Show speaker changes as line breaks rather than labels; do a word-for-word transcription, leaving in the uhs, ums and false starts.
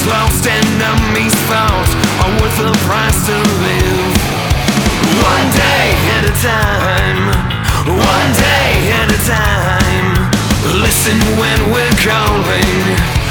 lost, enemies fought, are worth the price to live. One day at a time, one day at a time. Listen when we're calling.